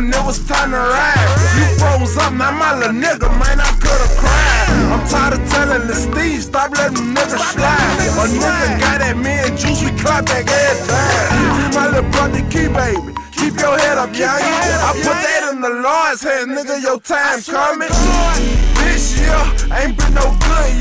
when it was time to ride. You froze up, now my little nigga, man, I could've cried. I'm tired of telling the Steve, stop letting them niggas slide. A nigga got at me and Juice, we clap back every time. My little brother, key baby. Keep your head up, young. I put that in the Lord's hand, nigga, your time's coming. This year ain't been no good